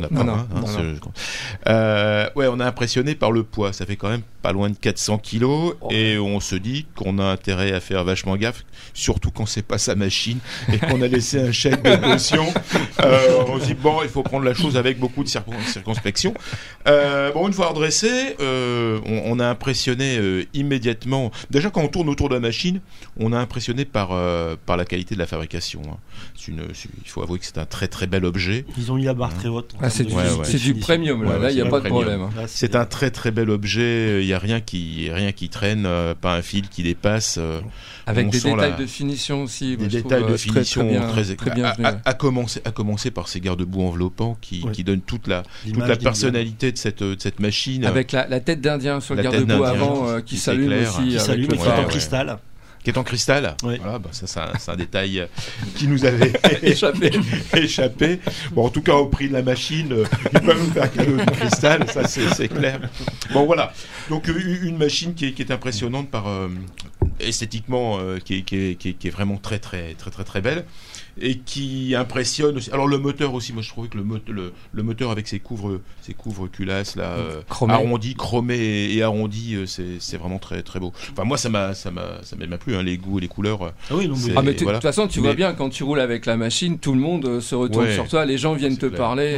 On a impressionné par le poids. Ça fait quand même pas loin de 400 kilos, et on se dit qu'on a intérêt à faire vachement gaffe, surtout quand c'est pas sa machine et qu'on a laissé un chèque de caution. On se dit il faut prendre la chose avec beaucoup de circonspection. Une fois redressé, on a impressionné immédiatement. Déjà quand on tourne autour de la machine, on a impressionné par la qualité de la fabrication. Il faut avouer que c'est un très très bel objet.
Ils ont mis la barre très haute.
C'est du premium là, il n'y a pas de problème.
C'est un très très bel objet. Il n'y a rien qui traîne, pas un fil qui dépasse.
Avec des détails de finition aussi.
Des détails de finition
très bien.
À commencer par ces garde-boue enveloppants qui donnent toute la personnalité de cette machine.
Avec la tête d'Indien sur le garde-boue avant qui s'allume aussi.
Qui s'allume et qui est en cristal.
Qui est en cristal.
Oui.
Voilà, ça c'est un détail qui nous avait
échappé.
Bon, en tout cas, au prix de la machine, ils peuvent nous faire cadeau de cristal, ça c'est clair. Bon, voilà. Donc, une machine qui est impressionnante par esthétiquement, qui est vraiment très, très, très, très, très belle. Et qui impressionne aussi. Alors le moteur aussi, moi je trouvais que le moteur avec ses couvres culasses là, arrondis, chromés et arrondis, c'est vraiment très très beau. Enfin moi ça m'a plu, les goûts et les couleurs.
Ah oui,
mais de toute façon tu vois bien quand tu roules avec la machine, tout le monde se retourne sur toi, les gens viennent te parler,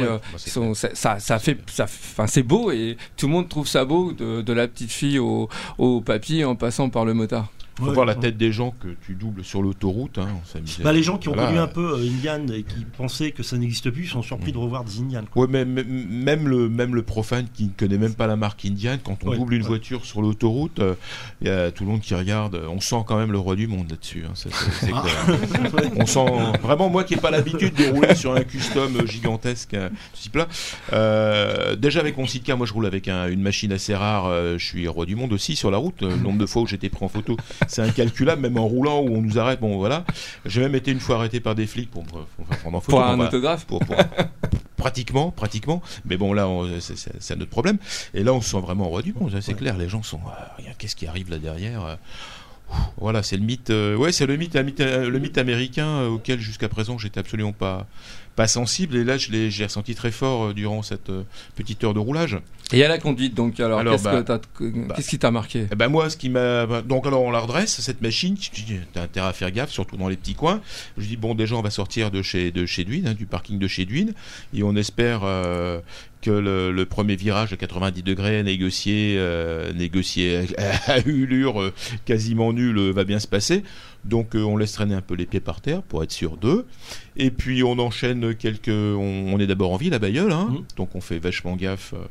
c'est beau et tout le monde trouve ça beau, de la petite fille au papy en passant par le motard.
Faut voir la tête des gens que tu doubles sur l'autoroute.
Les gens qui ont connu un peu Indian et qui pensaient que ça n'existe plus sont surpris de revoir des Indian.
Ouais, mais même le profane qui ne connaît même pas la marque Indian, quand on double une voiture sur l'autoroute, il y a tout le monde qui regarde. On sent quand même le roi du monde là-dessus. C'est clair. On sent vraiment, moi qui n'ai pas l'habitude de rouler sur un custom gigantesque, ce type-là. Déjà avec mon Sitka, moi je roule avec une machine assez rare. Je suis roi du monde aussi sur la route. Le nombre de fois où j'étais pris en photo, c'est incalculable, même en roulant où on nous arrête. Bon voilà, j'ai même été une fois arrêté par des flics pour me prendre en photo.
Pour un autographe
pour pratiquement. Mais bon là, c'est un autre problème. Et là, on se sent vraiment roi du monde. C'est clair, les gens sont. Qu'est-ce qui arrive là derrière? Voilà, c'est le mythe. C'est le mythe américain auquel jusqu'à présent j'étais absolument pas sensible, et là j'ai ressenti très fort durant cette petite heure de roulage.
Et à la conduite donc alors qu'est-ce qui t'a marqué?
Moi ce qui m'a donc alors on la redresse cette machine, t'as intérêt à faire gaffe surtout dans les petits coins. Je dis déjà on va sortir de chez Dwin, du parking de chez Dwin, et on espère que le premier virage à 90 degrés négocié à hulure quasiment nulle va bien se passer. Donc on laisse traîner un peu les pieds par terre pour être sûr d'eux. Et puis on enchaîne on est d'abord en ville à Bailleul, donc on fait vachement gaffe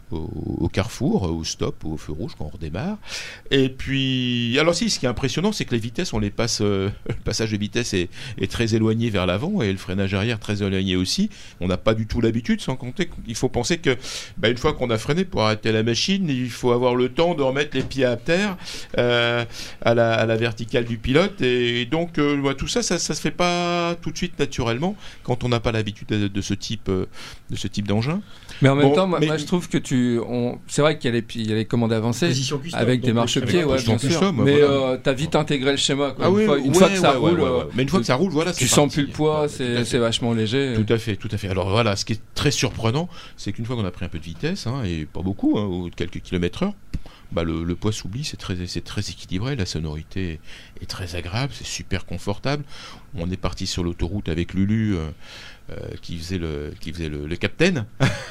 au carrefour, au stop ou au feu rouge quand on redémarre. Et puis, alors ce qui est impressionnant, c'est que les vitesses, on les passe, le passage de vitesse est très éloigné vers l'avant et le freinage arrière très éloigné aussi. On n'a pas du tout l'habitude, sans compter qu'il faut penser que une fois qu'on a freiné pour arrêter la machine, il faut avoir le temps de remettre les pieds à terre à la verticale du pilote, et donc tout ça se fait pas tout de suite naturellement quand on n'a pas l'habitude de ce type d'engin.
Mais en même temps, moi je trouve que c'est vrai qu'il y a les commandes avancées avec des marchepieds, bien sûr. Mais t'as vite intégré le schéma, quoi. Une fois que ça roule,
mais une fois que ça roule, voilà,
tu sens plus le poids, c'est vachement léger.
Tout à fait. Alors voilà, ce qui est très surprenant, c'est qu'une fois qu'on a pris un peu de vitesse, et pas beaucoup, ou quelques kilomètres/heure, le poids s'oublie, c'est très équilibré, la sonorité est très agréable, c'est super confortable. On est parti sur l'autoroute avec Lulu qui faisait le capitaine.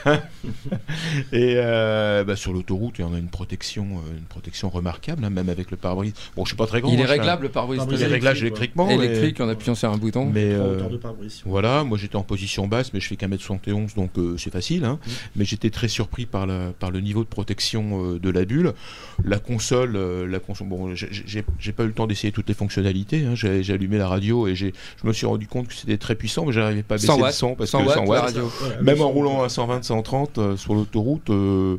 Et sur l'autoroute, on a une protection remarquable, même avec le pare-brise. Bon, je suis pas très grand.
Il est réglable, le pare-brise.
Il est réglable électriquement.
Électrique, en appuyant sur un bouton.
Mais voilà, moi j'étais en position basse, mais je fais qu'1m71, donc c'est facile. Mais j'étais très surpris par le niveau de protection de la bulle. La console, bon, j'ai pas eu le temps d'essayer toutes les fonctionnalités. J'ai allumé la radio et je me suis rendu compte que c'était très puissant, mais j'arrivais pas à baisser le son parce que 100 watts, la radio. Même en roulant à 120-130 sur l'autoroute, on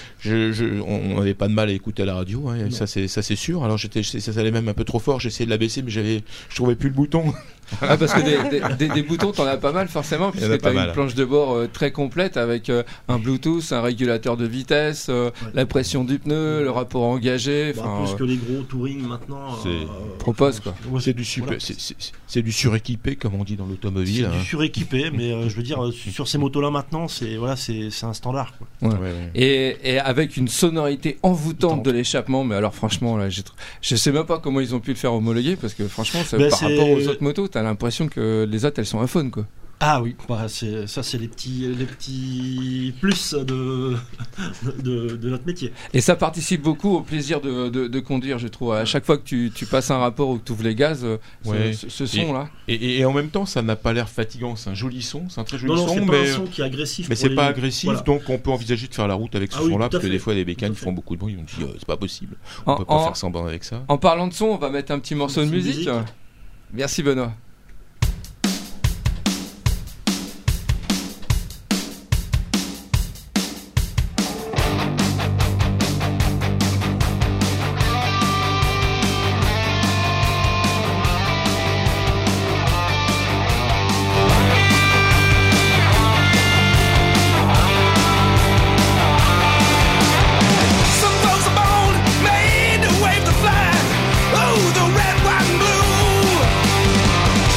n'avait pas de mal à écouter la radio, ça c'est sûr. Alors ça allait même un peu trop fort, j'ai essayé de la baisser, mais je trouvais plus le bouton.
Parce que des boutons, t'en as pas mal forcément, puisque t'as une planche de bord très complète avec un Bluetooth, un régulateur de vitesse, la pression du pneu, le rapport engagé.
Plus que les gros touring maintenant
proposent, quoi.
C'est du suréquipé, comme on dit dans l'automobile.
C'est du suréquipé, mais je veux dire, sur ces motos-là maintenant, c'est un standard, quoi.
Et avec une sonorité envoûtante de l'échappement, mais alors franchement, là, je sais même pas comment ils ont pu le faire homologuer, parce que franchement, par rapport aux autres motos, t'as l'impression que les autres, elles sont iPhone, quoi.
Ah oui, c'est les petits plus de notre métier.
Et ça participe beaucoup au plaisir de conduire, je trouve. À chaque fois que tu passes un rapport ou que tu ouvres les gaz, ce son-là.
Et en même temps, ça n'a pas l'air fatigant. C'est un joli son, c'est un très joli son.
C'est pas un son qui est agressif.
Mais c'est pas agressif, donc on peut envisager de faire la route avec ce son-là, parce que des fois, les bécanes font beaucoup de bruit. On dit, c'est pas possible. On peut pas faire semblant avec ça.
En parlant de son, on va mettre un petit morceau de musique. Merci, Benoît.
The red, white, and blue.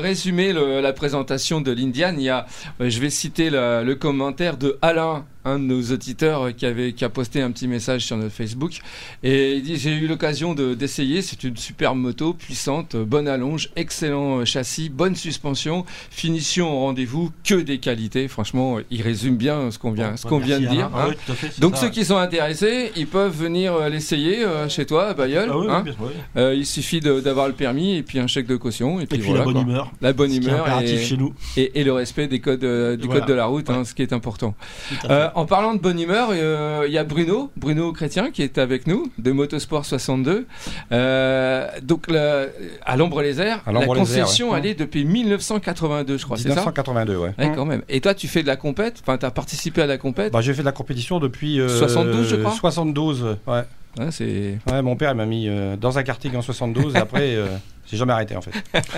résumer la présentation de l'Indian. Je vais citer le commentaire de Alain, un de nos auditeurs qui a posté un petit message sur notre Facebook, et il dit: j'ai eu l'occasion d'essayer, c'est une superbe moto, puissante, bonne allonge, excellent châssis, bonne suspension, finition au rendez-vous, que des qualités. Franchement, il résume bien ce qu'on vient de dire.
Ah, oui, tout à fait,
donc ceux qui sont intéressés, ils peuvent venir l'essayer chez toi à Bailleul.
Ah, oui,
hein.
Oui.
Il suffit d'avoir le permis et puis un chèque de caution, et puis
voilà,
la bonne
humeur.
La bonne
ce
humeur
qui est impératif chez nous.
Et le respect des codes code de la route, ce qui est important. En parlant de bonne humeur, il y a Bruno Chrétien qui est avec nous de Motosport 62. Donc à l'Ombre-les-Airs, la concession elle est depuis 1982, je crois, c'est ça ?
1982, ouais.
Quand même. Et toi, tu fais de la compète, enfin, tu as participé à la compète ?
J'ai fait de la compétition depuis
72, je crois.
72, ouais.
Ouais,
mon père il m'a mis dans un karting en 72 et après j'ai jamais arrêté en fait.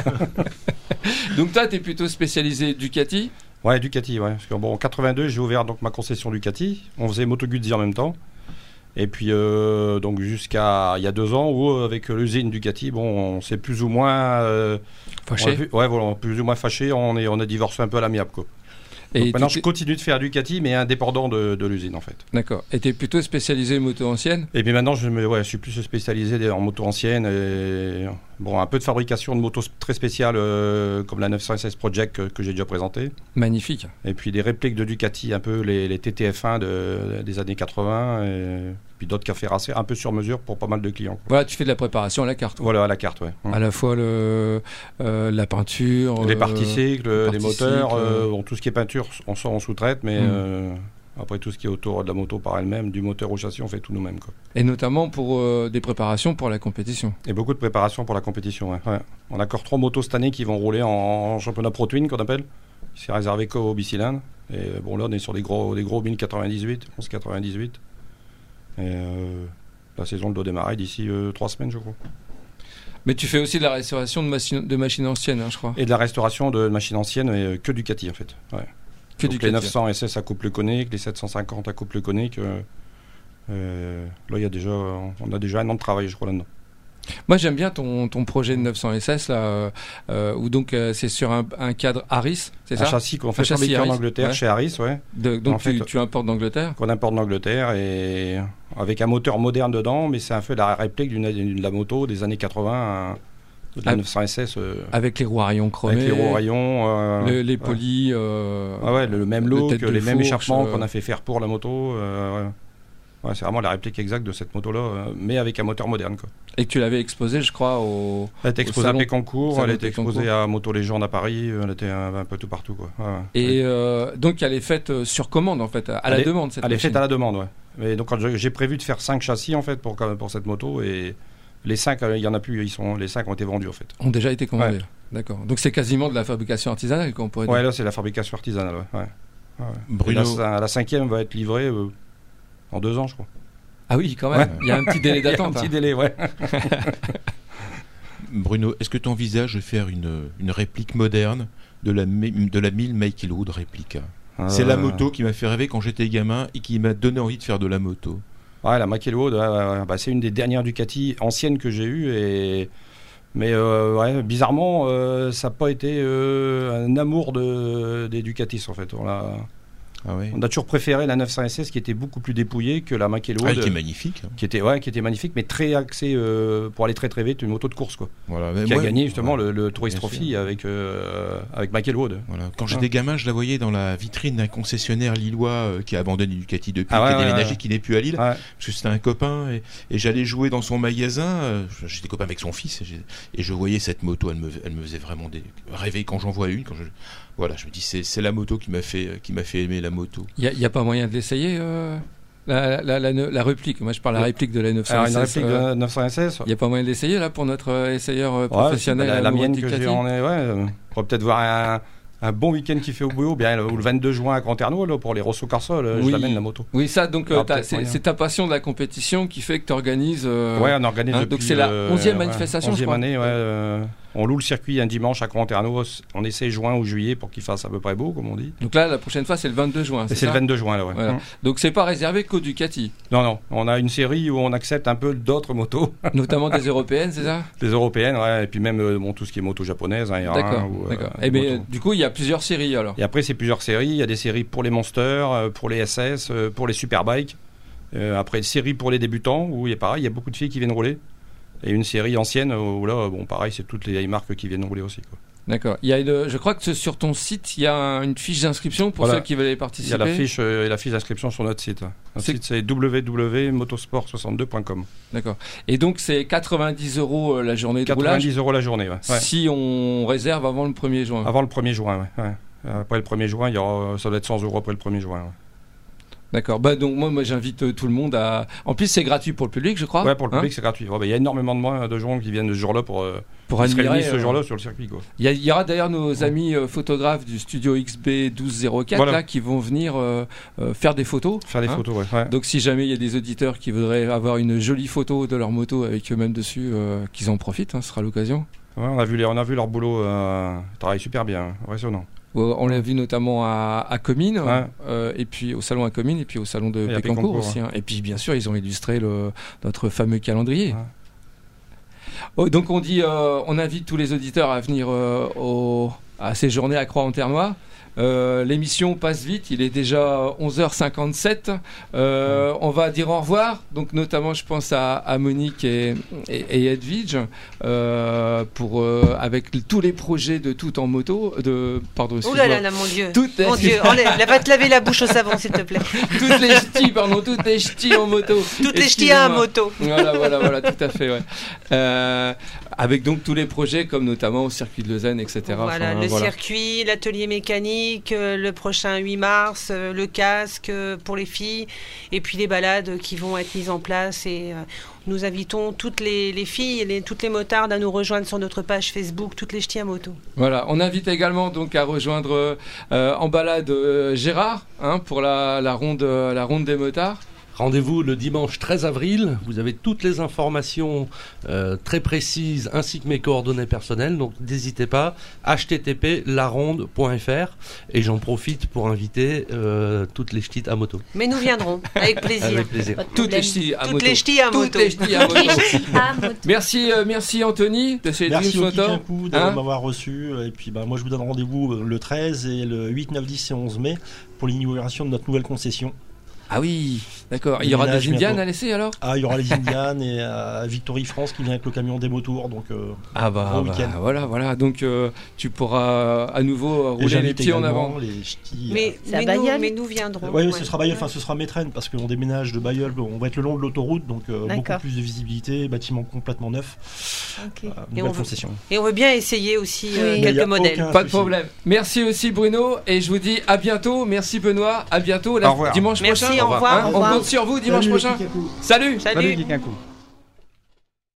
Donc toi, tu es plutôt spécialisé Ducati ?
Ouais, Ducati, ouais. Parce que en 82, j'ai ouvert donc ma concession Ducati. On faisait Moto Guzzi en même temps. Et puis donc jusqu'à il y a 2 ans où avec l'usine Ducati, on s'est plus ou moins
fâché.
Plus ou moins fâché. On a divorcé un peu à l'amiable, quoi. Et maintenant, je continue de faire Ducati, mais indépendant de l'usine, en fait.
D'accord. Et tu es plutôt spécialisé moto ancienne ?
Et puis maintenant, je suis plus spécialisé en moto ancienne. Et, un peu de fabrication de motos très spéciales, comme la 916 Project que j'ai déjà présentée.
Magnifique.
Et puis des répliques de Ducati, un peu les TTF1 des années 80. Et puis d'autres cafés racés, un peu sur mesure pour pas mal de clients, quoi.
Voilà, tu fais de la préparation à la carte.
Voilà, à la carte, ouais.
À la fois la peinture,
les parties cycles, les moteurs, tout ce qui est peinture, on sous-traite, mais après tout ce qui est autour de la moto par elle-même, du moteur au châssis, on fait tout nous-mêmes, quoi.
Et notamment pour des préparations pour la compétition.
Et beaucoup de préparations pour la compétition, ouais. On a encore 3 motos cette année qui vont rouler en championnat Pro Twin, qu'on appelle. C'est réservé qu'aux bicylindres. Et là, on est sur des gros 1098, 1198. Et la saison doit démarrer d'ici 3 semaines, je crois.
Mais tu fais aussi de la restauration de machines anciennes, je crois. Et
de la restauration de machines anciennes, mais que Ducati, en fait. Ouais. Que Ducati. Les 900 SS à couple conique, les 750 à couple conique. Là, on a déjà 1 an de travail, je crois, là-dedans.
Moi, j'aime bien ton projet de 900 SS là, où donc c'est sur un cadre Harris, c'est ça ?
Un châssis qu'on fait fabriquer en Angleterre, chez Harris, ouais.
Donc tu importes d'Angleterre ?
Qu'on importe d'Angleterre, et avec un moteur moderne dedans, mais c'est un peu la réplique de la moto des années 80, de la 900 SS.
Avec les roues à rayons chromés.
Avec les roues à rayons.
Les polis.
Le même look, les mêmes échappements qu'on a fait faire pour la moto. Ouais, c'est vraiment la réplique exacte de cette moto-là, mais avec un moteur moderne, quoi.
Et que tu l'avais exposée, je crois,
Elle était exposée à Pécancourt, elle était exposée à Moto Légende à Paris, elle était un peu tout partout, quoi. Ouais.
Et donc elle est faite sur commande, en fait, à la demande, cette machine.
Elle est faite à la demande, ouais. Mais donc j'ai prévu de faire 5 châssis, en fait, pour cette moto, et les 5, il n'y en a plus, les 5 ont été vendus, en fait.
Ont déjà été commandés.
Ouais.
D'accord. Donc c'est quasiment de la fabrication artisanale, qu'on pourrait dire.
Ouais, là c'est la fabrication artisanale, ouais.
Bruno.
La 5e va être livrée en 2 ans, je crois.
Ah oui, quand même. Ouais. Il y a un petit délai d'attente.
Il y a un petit délai, ouais.
Bruno, est-ce que tu envisages de faire une réplique moderne de la 1000 Michael Wood réplique ? C'est la moto qui m'a fait rêver quand j'étais gamin et qui m'a donné envie de faire de la moto.
Ouais, la Michael Wood, c'est une des dernières Ducati anciennes que j'ai eues. Mais bizarrement, ça n'a pas été un amour des Ducatis, en fait. On a toujours préféré la 900 SS, qui était beaucoup plus dépouillée que la Michael Wood.
Qui est magnifique.
Qui était magnifique, mais très axée pour aller très très vite, une moto de course, quoi.
Voilà,
qui a gagné justement le Tourist Trophy avec Michael Wood.
Voilà. Quand j'étais gamin, je la voyais dans la vitrine d'un concessionnaire lillois qui a abandonné Ducati depuis, qui a déménagé, qui n'est plus à Lille, parce que c'était un copain, et j'allais jouer dans son magasin. J'étais copain avec son fils, et je voyais cette moto, elle me faisait vraiment rêver quand j'en vois une. Voilà, je me dis, c'est la moto qui m'a fait aimer la moto.
Il n'y a pas moyen de l'essayer, la réplique. Moi, je parle de la réplique de la 900 SS.
Une réplique de la 900 SS.
Il n'y a pas moyen de l'essayer, là, pour notre essayeur professionnel.
La mienne que j'ai en est, on pourrait peut-être voir un bon week-end qui fait au boulot, ou le 22 juin à Canterno, pour les Rosso Corsa, je l'amène la moto.
Oui, ça, donc c'est ta passion de la compétition qui fait que tu organises.
On organise depuis.
Donc c'est la 11e manifestation, je crois.
11e année, On loue le circuit un dimanche à Cranternos. On essaie juin ou juillet pour qu'il fasse à peu près beau, comme on dit.
Donc là, la prochaine fois, c'est le 22 juin.
C'est le 22 juin, là, ouais.
Voilà. Donc c'est pas réservé qu'aux Ducati.
Non. On a une série où on accepte un peu d'autres motos.
Notamment des européennes, c'est ça?
Des européennes, ouais. Et puis même tout ce qui est moto japonaise. Hein,
d'accord. Et bien, du coup, il y a plusieurs séries alors.
Et après, c'est plusieurs séries. Il y a des séries pour les Monsters, pour les SS, pour les Superbikes. Après, une série pour les débutants où il y a pareil, il y a beaucoup de filles qui viennent rouler. Et une série ancienne où là, pareil, c'est toutes les vieilles marques qui viennent rouler aussi, quoi.
D'accord. Je crois que sur ton site, il y a une fiche d'inscription pour ceux qui veulent y participer.
Il y a la fiche d'inscription sur notre site. Notre site, c'est www.motosport62.com.
D'accord. Et donc, c'est 90 € la journée de roulage.
90 € la journée, ouais.
Si on réserve avant le 1er juin.
Avant le 1er juin, ouais. Après le 1er juin, ça doit être 100 € après le 1er juin, ouais.
D'accord. Donc moi j'invite tout le monde à. En plus c'est gratuit pour le public, je crois.
Ouais, pour le public c'est gratuit. Il y a énormément de gens qui viennent ce jour-là pour
admirer
ce jour-là sur le circuit, quoi.
Il y aura d'ailleurs nos amis photographes du studio XB 1204 là qui vont venir faire des photos.
Faire des photos, ouais.
Donc si jamais il y a des auditeurs qui voudraient avoir une jolie photo de leur moto avec eux-mêmes dessus, qu'ils en profitent. Ce sera l'occasion.
Ouais, on a vu leur boulot. Ils travaillent super bien, impressionnant.
On l'a vu notamment à Comines, et puis au salon à Comines, et puis au salon de Pécancourt aussi. Et puis bien sûr, ils ont illustré notre fameux calendrier. Donc on invite tous les auditeurs à venir à ces journées à Croix-en-Ternois. L'émission passe vite, il est déjà 11h57. On va dire au revoir, donc notamment je pense à Monique et Edwige avec tous les projets de Tout en moto.
Oh là là, mon Dieu,
mon
Dieu, va te laver la bouche au savon s'il te plaît.
Toutes les ch'tis en moto.
Toutes les ch'tis à moto.
Voilà, tout à fait, ouais. Avec donc tous les projets comme notamment au circuit de Lausanne, etc.
Voilà, circuit, l'atelier mécanique, le prochain 8 mars, le casque pour les filles, et puis les balades qui vont être mises en place. Et nous invitons toutes les filles, toutes les motardes à nous rejoindre sur notre page Facebook, toutes les ch'tis à moto.
Voilà, on invite également donc à rejoindre en balade Gérard pour la ronde des motards.
Rendez-vous le dimanche 13 avril. Vous avez toutes les informations très précises ainsi que mes coordonnées personnelles. Donc n'hésitez pas. http://laronde.fr. Et j'en profite pour inviter toutes les ch'tis à moto.
Mais nous viendrons avec plaisir.
Avec plaisir.
Toutes les ch'tis à moto.
Toutes les ch'tis à moto.
Merci Anthony de chez
Merci au Kikinkou de m'avoir reçu. Et puis moi je vous donne rendez-vous le 13 et le 8, 9, 10 et 11 mai pour l'inauguration de notre nouvelle concession.
Ah oui, d'accord. Il y aura des Indianes à laisser alors?
Il y aura les Indianes et Victory France qui vient avec le camion des motours. Donc, bon week-end.
Voilà. Donc tu pourras à nouveau rouler les pieds en avant.
Les ch'tis,
mais nous viendrons.
Oui, ce sera Bailleul, ce sera Métrenne parce qu'on déménage de Bailleul. On va être le long de l'autoroute, donc beaucoup plus de visibilité, bâtiment complètement neuf. Nouvelle concession.
Et on veut bien essayer aussi quelques modèles.
Pas de problème. Merci aussi Bruno et je vous dis à bientôt. Merci Benoît, à bientôt dimanche prochain.
Au revoir.
On compte sur vous dimanche prochain.
Salut.
Salut Kikinkou.